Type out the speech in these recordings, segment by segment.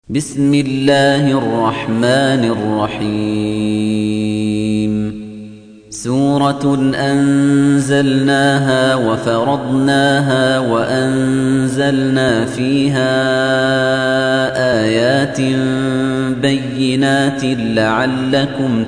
بسم الله الرحمن الرحيم سورة أنزلناها وفرضناها وأنزلنا فيها آيات بينات لعلكم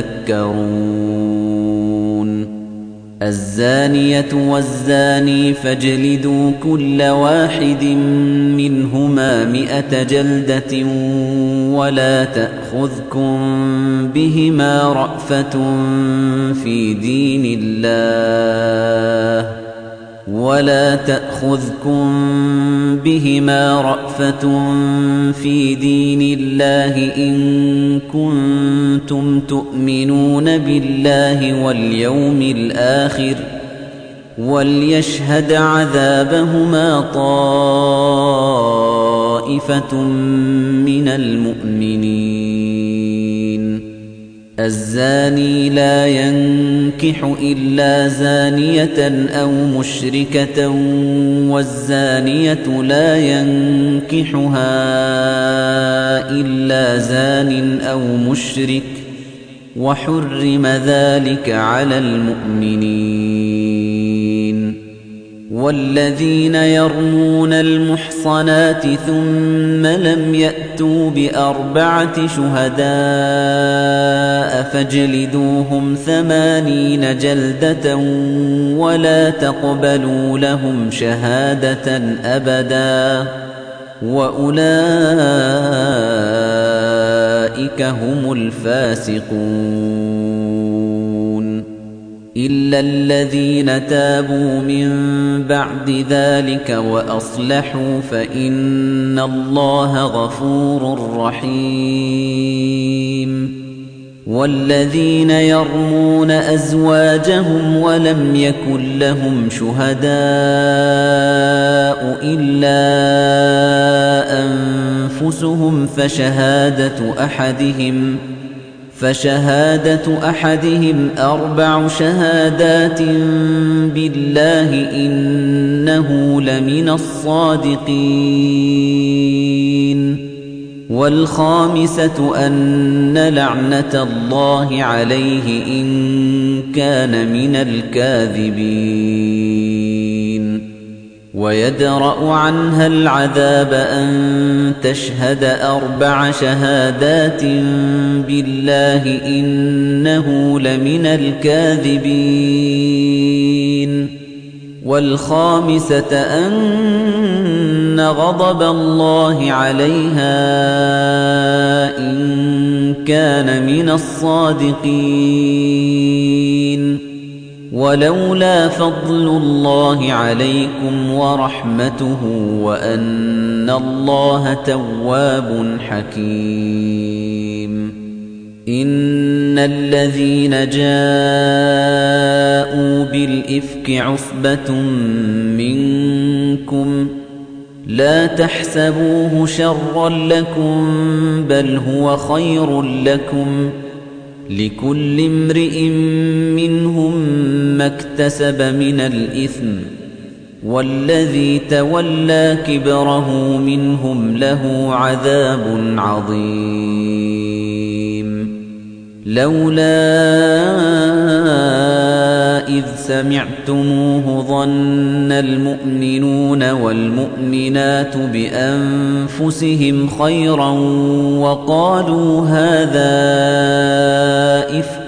تذكرون الزانية والزاني فاجلدوا كل واحد منهما 100 جلدة ولا تأخذكم بهما رأفة في دين الله إن كنتم تؤمنون بالله واليوم الآخر وليشهد عذابهما طائفة من المؤمنين الزاني لا ينكح إلا زانية أو مشركة والزانية لا ينكحها إلا زان أو مشرك وحرم ذلك على المؤمنين والذين يرمون المحصنات ثم لم يأتوا ب4 شهداء فاجلدوهم 80 جلدة ولا تقبلوا لهم شهادة أبدا وأولئك هم الفاسقون إلا الذين تابوا من بعد ذلك وأصلحوا فإن الله غفور رحيم والذين يرمون أزواجهم ولم يكن لهم شهداء إلا أنفسهم فشهادة أحدهم 4 شهادات بالله إنه لمن الصادقين والخامسة أن لعنة الله عليه إن كان من الكاذبين ويدرأ عنها العذاب أن تشهد 4 شهادات بالله إنه لمن الكاذبين والخامسة أن غضب الله عليها إن كان من الصادقين ولولا فضل الله عليكم ورحمته وأن الله تواب حكيم إن الذين جاءوا بالإفك عصبة منكم لا تحسبوه شرا لكم بل هو خير لكم لكل امرئ منهم ما اكتسب من الإثم والذي تولى كبره منهم له عذاب عظيم لولا إذ سمعتموه ظن المؤمنون والمؤمنات بأنفسهم خيرا وقالوا هذا إفك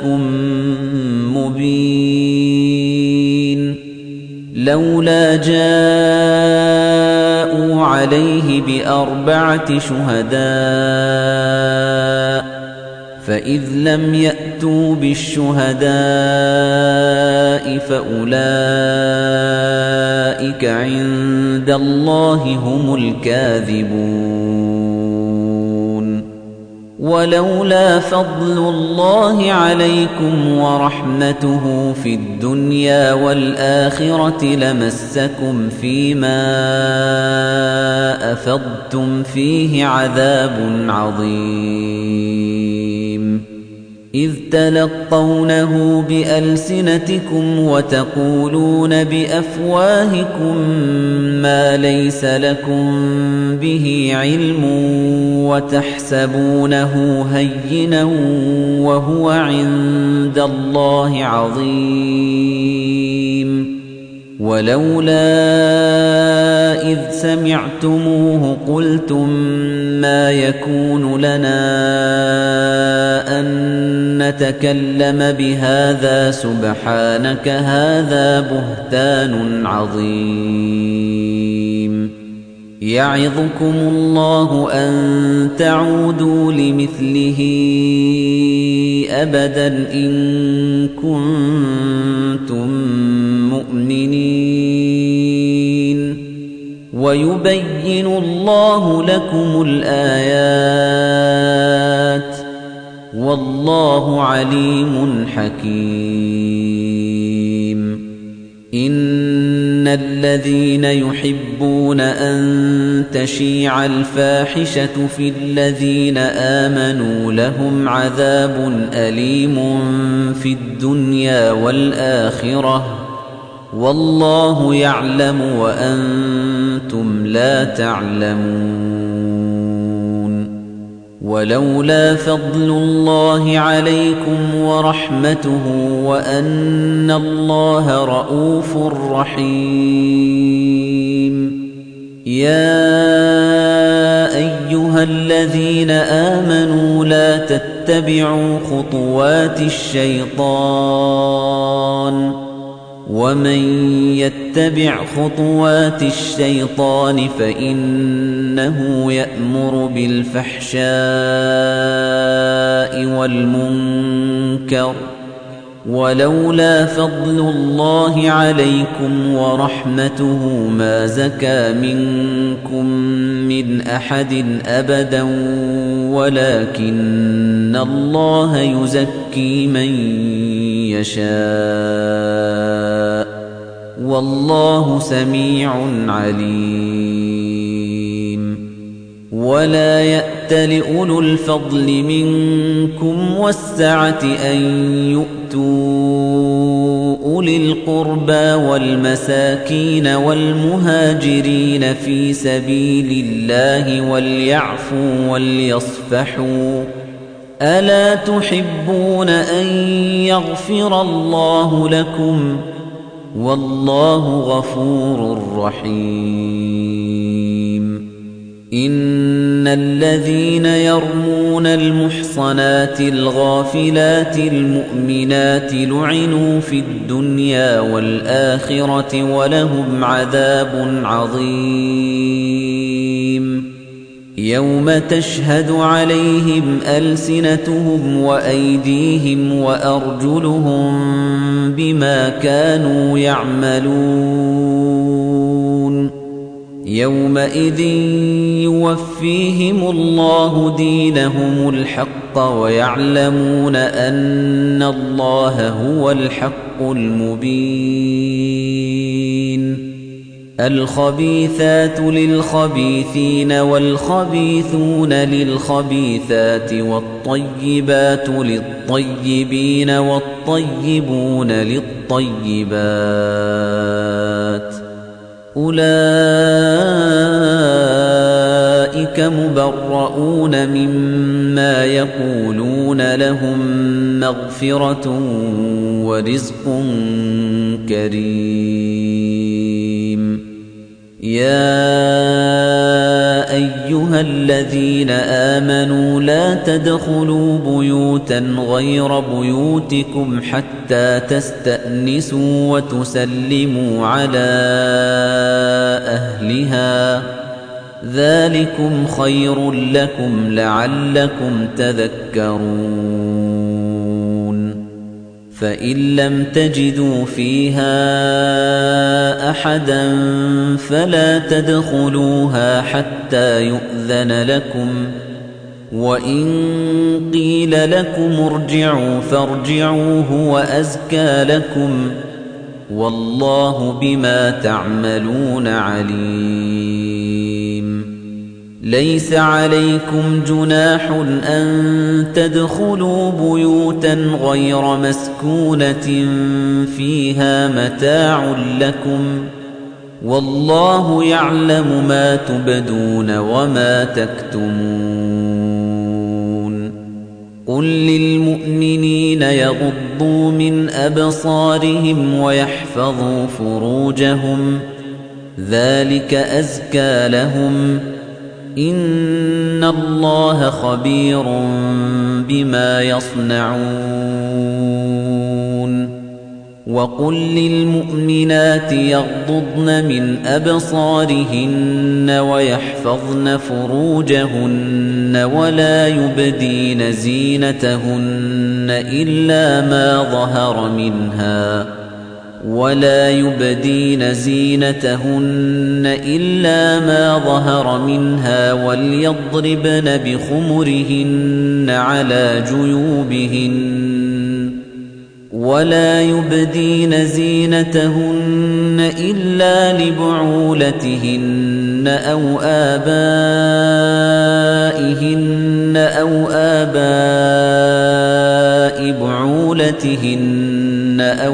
مبين لولا جاءوا عليه ب4 شهداء فإذ لم يأتوا بالشهداء فأولئك عند الله هم الكاذبون ولولا فضل الله عليكم ورحمته في الدنيا والآخرة لمسكم فيما أفضتم فيه عذاب عظيم إذ تلقونه بألسنتكم وتقولون بأفواهكم ما ليس لكم به علم وتحسبونه هينا وهو عند الله عظيم ولولا إذ سمعتموه قلتم ما يكون لنا أن نتكلم بهذا سبحانك هذا بهتان عظيم يعظكم الله أن تعودوا لمثله أبدا إن كنتم مؤمنين ويبين الله لكم الآيات والله عليم حكيم إن الذين يحبون أن تشيع الفاحشة في الذين آمنوا لهم عذاب أليم في الدنيا والآخرة والله يعلم وأنتم لا تعلمون ولولا فضل الله عليكم ورحمته وأن الله رؤوف رحيم يا أيها الذين آمنوا لا تتبعوا خطوات الشيطان ومن يتبع خطوات الشيطان فإنه يأمر بالفحشاء والمنكر ولولا فضل الله عليكم ورحمته ما زكى منكم من أحد أبدا ولكن الله يزكي من يشاء والله سميع عليم ولا يأتل أولو الفضل منكم والسعة أن يؤتوا أولي القربى والمساكين والمهاجرين في سبيل الله وليعفوا وليصفحوا ألا تحبون أن يغفر الله لكم والله غفور رحيم إن الذين يرمون المحصنات الغافلات المؤمنات لعنوا في الدنيا والآخرة ولهم عذاب عظيم يوم تشهد عليهم ألسنتهم وأيديهم وأرجلهم بما كانوا يعملون يومئذ يوفيهم الله دينهم الحق ويعلمون أن الله هو الحق المبين الخبيثات للخبيثين والخبيثون للخبيثات والطيبات للطيبين والطيبون للطيبات أولئك مبرؤون مما يقولون لهم مغفرة ورزق كريم يا أيها الذين آمنوا لا تدخلوا بيوتا غير بيوتكم حتى تستأنسوا وتسلموا على أهلها ذلكم خير لكم لعلكم تذكرون فإن لم تجدوا فيها أحدا فلا تدخلوها حتى يؤذن لكم وإن قيل لكم ارجعوا فارجعوا هو أزكى لكم والله بما تعملون عليم ليس عليكم جناح أن تدخلوا بيوتا غير مسكونة فيها متاع لكم والله يعلم ما تبدون وما تكتمون قل للمؤمنين يغضوا من أبصارهم ويحفظوا فروجهم ذلك أزكى لهم إن الله خبير بما يصنعون وقل للمؤمنات يغضضن من أبصارهن ويحفظن فروجهن ولا يبدين زينتهن إلا ما ظهر منها وليضربن بخمرهن على جيوبهن ولا يبدين زينتهن إلا لبعولتهن أو آباء بعولتهن أو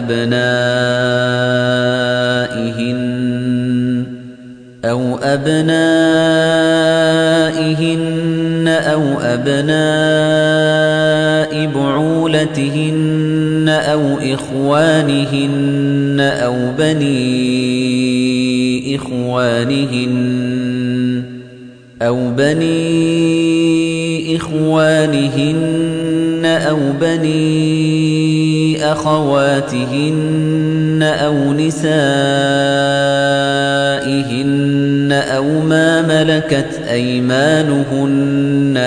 أبنائهن أو بعولتهن أو إخوانهن أو بني إخوانهن أو بني أخواتهن أو نسائهن أو ما ملكت أيمانهن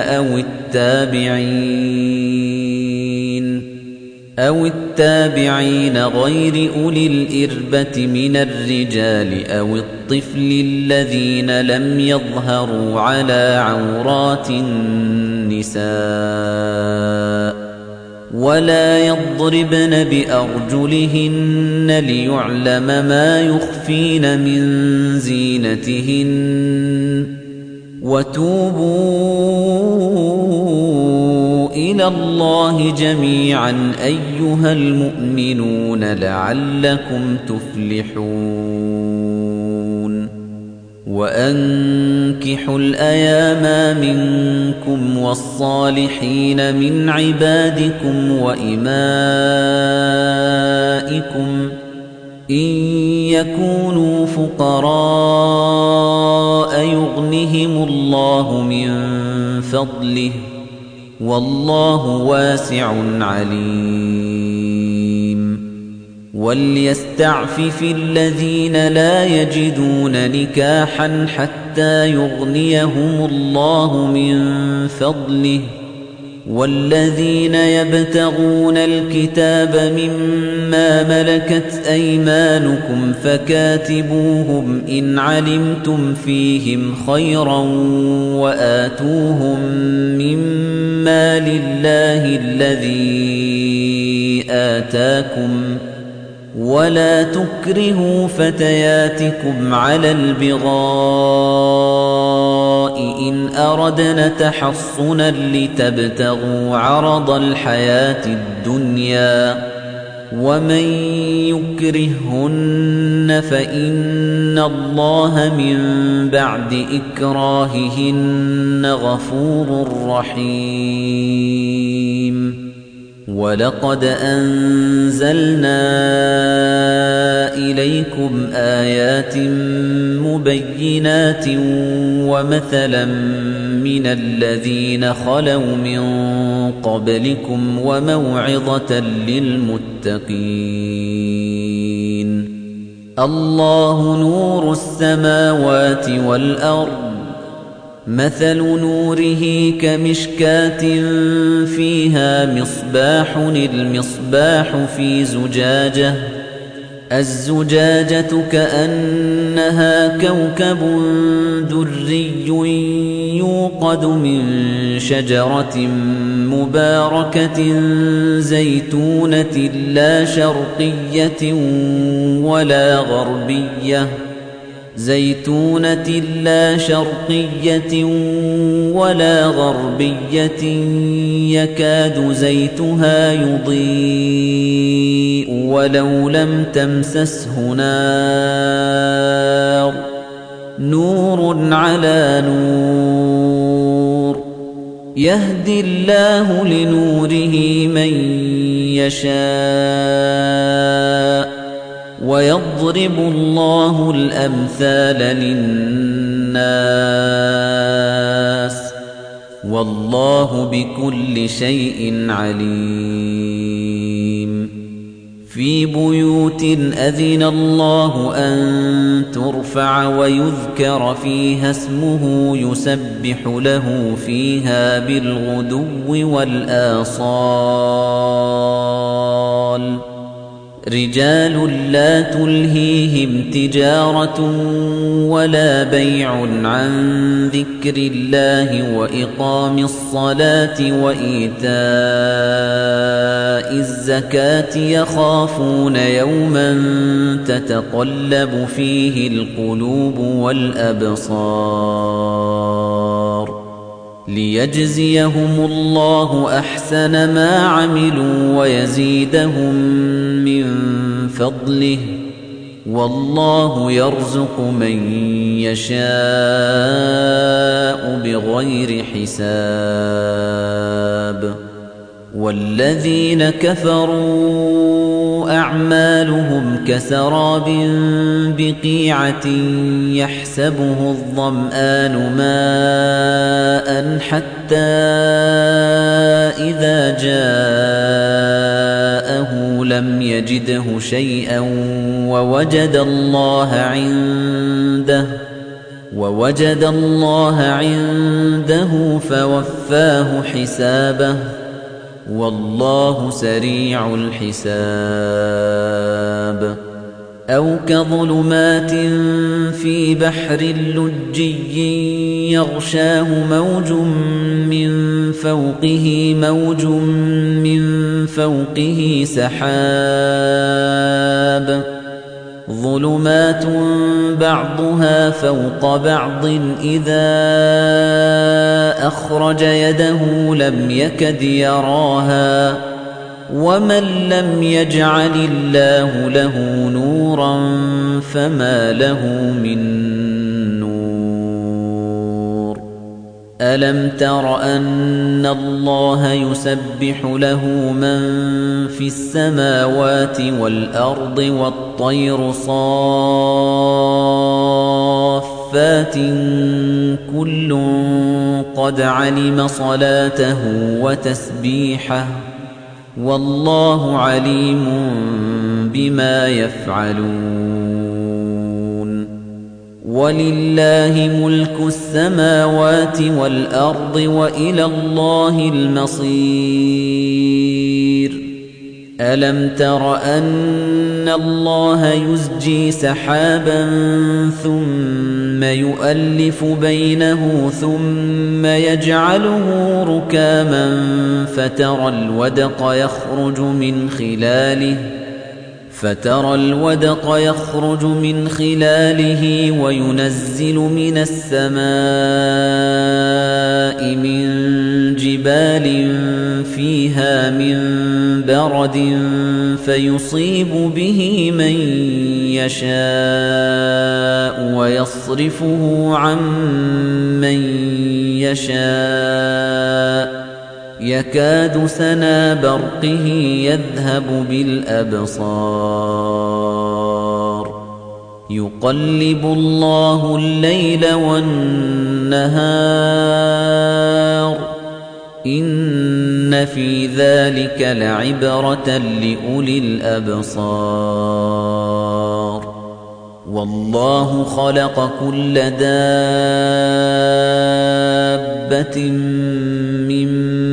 أو التابعين غير أولي الإربة من الرجال أو الطفل الذين لم يظهروا على عورات النساء ولا يضربن بأرجلهن ليعلم ما يخفين من زينتهن وتوبوا إلى الله جميعا أيها المؤمنون لعلكم تفلحون وأنكحوا الأيام منكم والصالحين من عبادكم وإمائكم إن يكونوا فقراء يغنهم الله من فضله والله واسع عليم وليستعفف الذين لا يجدون نكاحا حتى يغنيهم الله من فضله والذين يبتغون الكتاب مما ملكت أيمانكم فكاتبوهم إن علمتم فيهم خيرا وآتوهم مما لله الذي آتاكم ولا تكرهوا فتياتكم على البغاء إن أردنا تحصنا لتبتغوا عرض الحياة الدنيا ومن يكرهن فإن الله من بعد إكراههن غفور رحيم وَلَقَدْ أَنزَلْنَا إِلَيْكُمْ آيَاتٍ مُبَيِّنَاتٍ وَمَثَلًا مِنَ الَّذِينَ خَلَوْا مِن قَبْلِكُمْ وَمَوْعِظَةً لِّلْمُتَّقِينَ اللَّهُ نُورُ السَّمَاوَاتِ وَالْأَرْضِ مثل نوره كمشكاة فيها مصباح المصباح في زجاجة الزجاجة كأنها كوكب دري يوقد من شجرة مباركة زيتونة لا شرقية ولا غربية زيتونة لا شرقية ولا غربية يكاد زيتها يضيء ولو لم تمسسه نار نور على نور يهدي الله لنوره من يشاء ويضرب الله الأمثال للناس والله بكل شيء عليم في بيوت أذن الله أن ترفع ويذكر فيها اسمه يسبح له فيها بالغدو والآصال رجال لا تلهيهم تجارة ولا بيع عن ذكر الله وإقام الصلاة وإيتاء الزكاة يخافون يوما تتقلب فيه القلوب والأبصار ليجزيهم الله أحسن ما عملوا ويزيدهم من فضله والله يرزق من يشاء بغير حساب والذين كفروا أعمالهم كسراب بقيعة يحسبه الظمآن ماء حتى إذا جاءه لم يجده شيئا ووجد الله عنده فوفاه حسابه والله سريع الحساب أو كظلمات في بحر لجي يغشاه موج من فوقه سحاب ظلمات بعضها فوق بعض إذا أخرج يده لم يكد يراها ومن لم يجعل الله له نورا فما له من نور ألم تر أن الله يسبح له من في السماوات والأرض والطير صافات كل قد علم صلاته وتسبيحه والله عليم بما يفعلون ولله ملك السماوات والأرض وإلى الله المصير ألم تر أن الله يزجي سحابا ثم يؤلف بينه ثم يجعله ركاما فترى الودق يخرج من خلاله وينزل من السماء من جبال فيها من برد فيصيب به من يشاء ويصرفه عن من يشاء يكاد سنا برقه يذهب بالأبصار يقلب الله الليل والنهار إن في ذلك لعبرة لأولي الأبصار والله خلق كل دابة من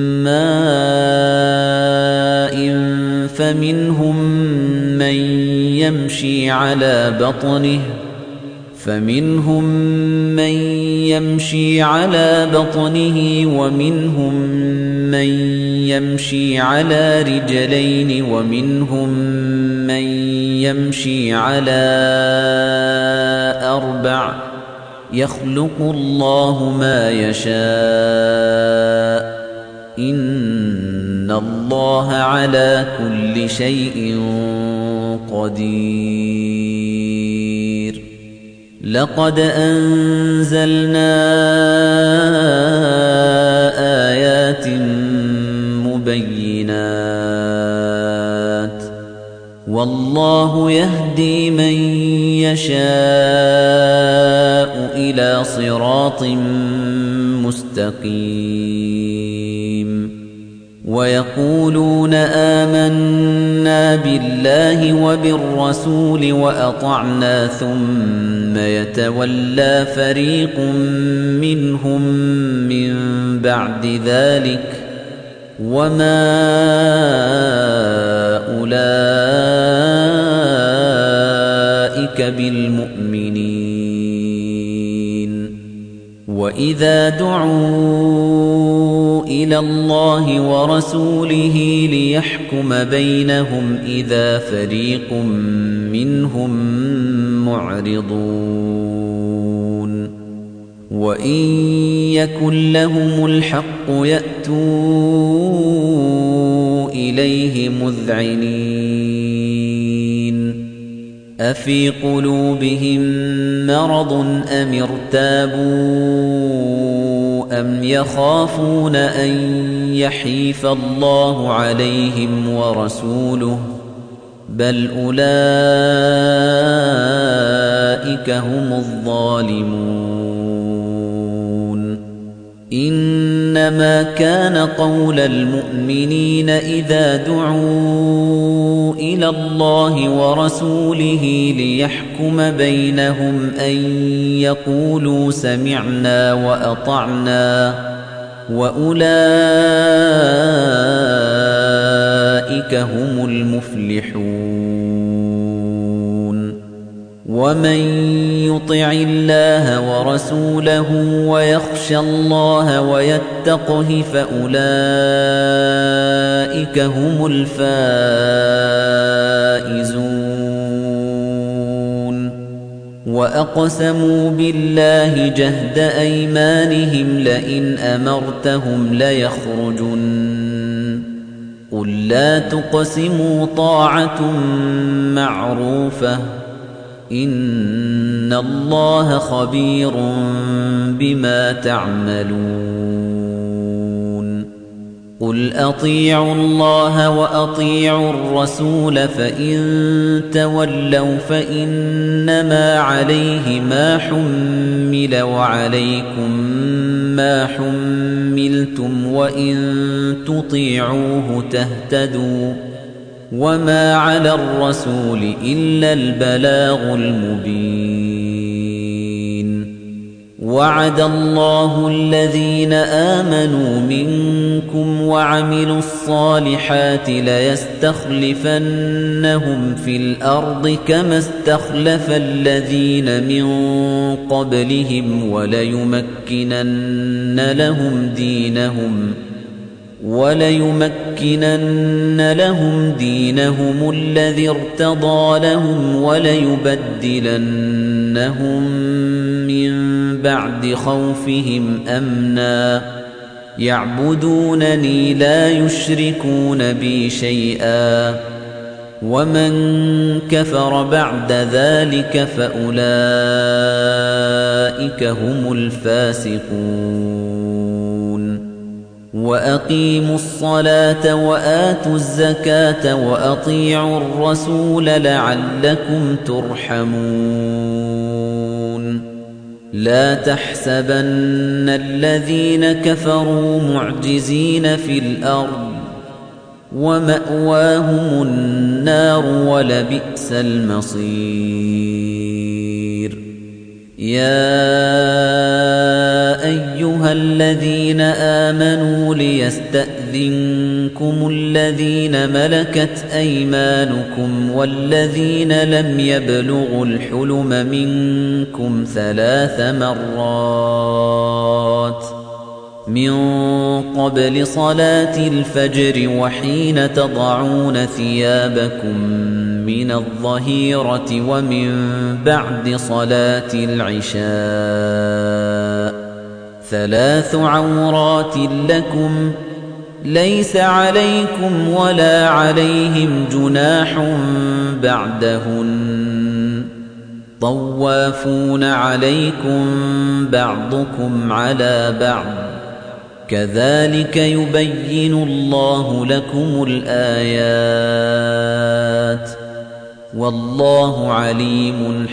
ماء فمنهم من يمشي على بطنه يمشي على بطنه ومنهم من يمشي على رجلين ومنهم من يمشي على 4 يخلق الله ما يشاء إن الله على كل شيء قدير لقد أنزلنا آيات مبينات والله يهدي من يشاء إلى صراط مستقيم ويقولون آمنا بالله وبالرسول وأطعنا ثم يتولى فريق منهم من بعد ذلك وما أولئك بالمؤمنين وإذا دعوا إلى الله ورسوله ليحكم بينهم إذا فريق منهم معرضون وإن يكن لهم الحق يأتوا إليه مذعنين أفي قلوبهم مرض أم ارتابوا أم يخافون أن يحيف الله عليهم ورسوله بل أولئك هم الظالمون إنما كان قول المؤمنين إذا دعوا إلى الله ورسوله ليحكم بينهم أن يقولوا سمعنا وأطعنا وأولئك هم المفلحون ومن يطع الله ورسوله ويخشى الله ويتقه فأولئك هم الفائزون وأقسموا بالله جهد أيمانهم لئن أمرتهم ليخرجن قل لا تقسموا طاعة معروفة إن الله خبير بما تعملون قل أطيعوا الله وأطيعوا الرسول فإن تولوا فإنما عليه ما حمل وعليكم ما حملتم وإن تطيعوه تهتدوا وما على الرسول إلا البلاغ المبين وعد الله الذين آمنوا منكم وعملوا الصالحات ليستخلفنهم في الأرض كما استخلف الذين من قبلهم وليمكنن لهم دينهم الذي ارتضى لهم وليبدلنهم من بعد خوفهم أمنا يعبدونني لا يشركون بي شيئا ومن كفر بعد ذلك فأولئك هم الفاسقون وأقيموا الصلاة وآتوا الزكاة وأطيعوا الرسول لعلكم ترحمون لا تحسبن الذين كفروا معجزين في الأرض ومأواهم النار ولبئس المصير يَا أَيُّهَا الَّذِينَ آمَنُوا لِيَسْتَأْذِنكُمُ الَّذِينَ مَلَكَتْ أَيْمَانُكُمْ وَالَّذِينَ لَمْ يَبْلُغُوا الْحُلُمَ مِنكُمْ 3 مرات من قبل صلاة الفجر وحين تضعون ثيابكم من الظهيرة ومن بعد صلاة العشاء 3 عورات لكم ليس عليكم ولا عليهم جناح بعدهن طوافون عليكم بعضكم على بعض كذلك يبين الله لكم الآيات والله عليم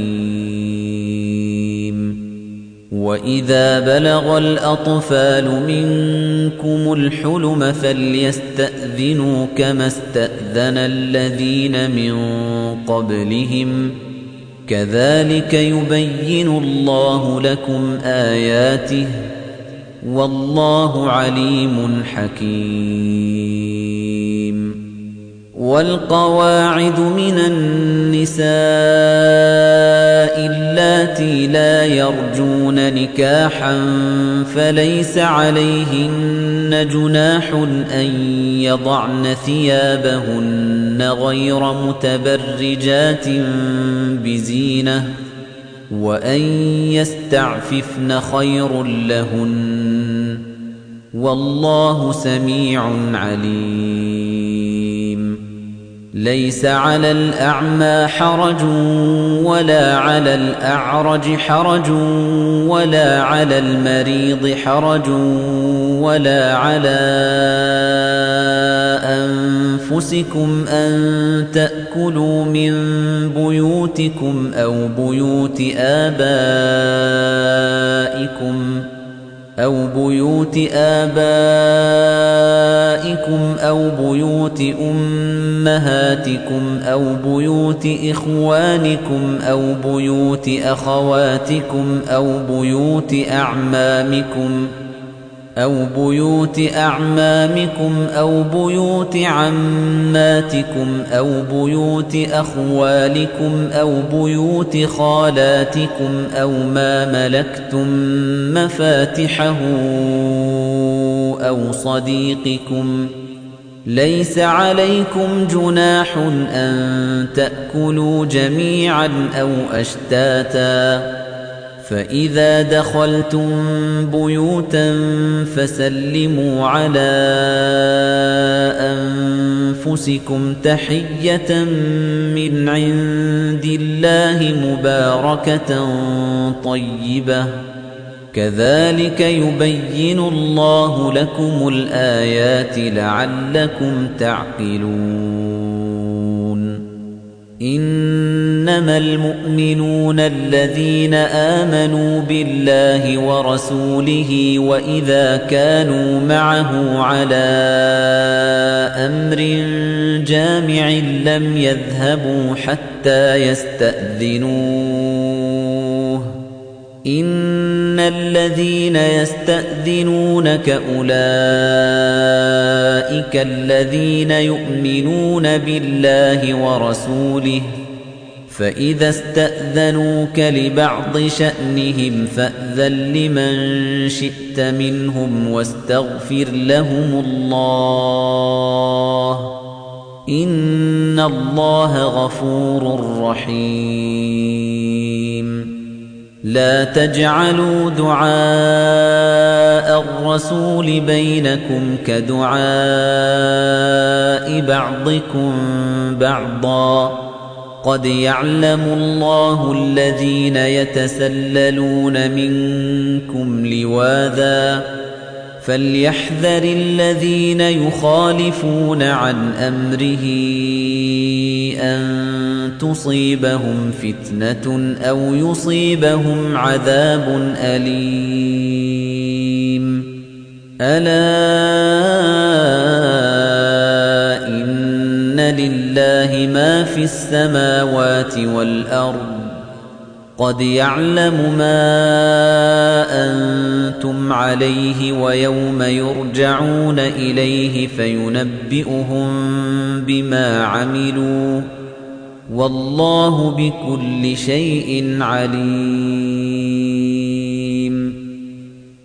حكيم وإذا بلغ الأطفال منكم الحلم فليستأذنوا كما استأذن الذين من قبلهم كذلك يبين الله لكم آياته والله عليم حكيم والقواعد من النساء اللاتي لا يرجون نكاحا فليس عليهن جناح أن يضعن ثيابهن غير متبرجات بزينة وأن يستعففن خير لهن والله سميع عليم ليس على الأعمى حرج ولا على الأعرج حرج ولا على المريض حرج ولا على أنفسكم أن تأكلوا من بيوتكم أو بيوت آبائكم أو بيوت أمهاتكم أو بيوت إخوانكم أو بيوت أخواتكم أو بيوت أعمامكم أو بيوت عماتكم أو بيوت أخوالكم أو بيوت خالاتكم أو ما ملكتم مفاتحه أو صديقكم ليس عليكم جناح أن تأكلوا جميعا أو أشتاتا فإذا دخلتم بيوتا فسلموا على أنفسكم تحية من عند الله مباركة طيبة كذلك يبين الله لكم الآيات لعلكم تعقلون إنما المؤمنون الذين آمنوا بالله ورسوله وإذا كانوا معه على أمر جامع لم يذهبوا حتى يستأذنوه إن الذين يستأذنونك أولئك الذين يؤمنون بالله ورسوله فإذا استأذنوك لبعض شأنهم فأذن لمن شئت منهم واستغفر لهم الله إن الله غفور رحيم لا تجعلوا دعاء الرسول بينكم كدعاء بعضكم بعضا قد يعلم الله الذين يتسللون منكم لواذا فليحذر الذين يخالفون عن أمره أن تصيبهم فتنة أو يصيبهم عذاب أليم ألا إن لله ما في السماوات والأرض قَدْ يَعْلَمُ مَا أَنتُمْ عَلَيْهِ وَيَوْمَ يُرْجَعُونَ إِلَيْهِ فَيُنَبِّئُهُم بِمَا عَمِلُوا وَاللَّهُ بِكُلِّ شَيْءٍ عَلِيمٌ